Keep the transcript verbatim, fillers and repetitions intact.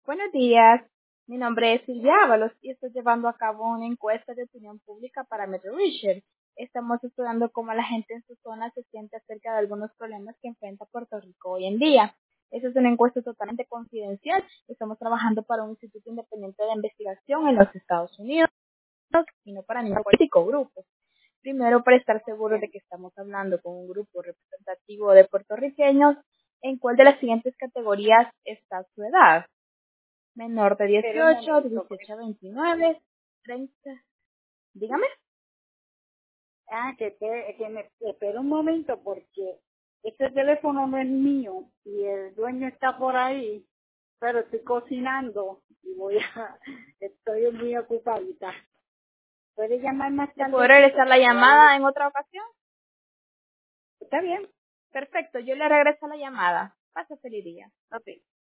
Buenos días, mi nombre es Silvia Ábalos y estoy llevando a cabo una encuesta de opinión pública para Metro Research. Estamos estudiando cómo la gente en su zona se siente acerca de algunos problemas que enfrenta Puerto Rico hoy en día. Esta es una encuesta totalmente confidencial. Estamos trabajando para un instituto independiente de investigación en los Estados Unidos y no para ningún político o grupo. Primero, para estar seguros de que estamos hablando con un grupo representativo de puertorriqueños, ¿en cuál de las siguientes categorías está su edad? Menor de Espera un dieciocho, momento. dieciocho a veintinueve, treinta. Dígame. Ah, que, que, que me espera un momento porque este teléfono no es mío y el dueño está por ahí, pero estoy cocinando y voy a, estoy muy ocupadita. ¿Puede llamar más ¿Le puedo tardecito? regresar la Porque ahora llamada en otra ocasión? está bien. Perfecto, yo le regreso la llamada. Pase feliz día. Ok.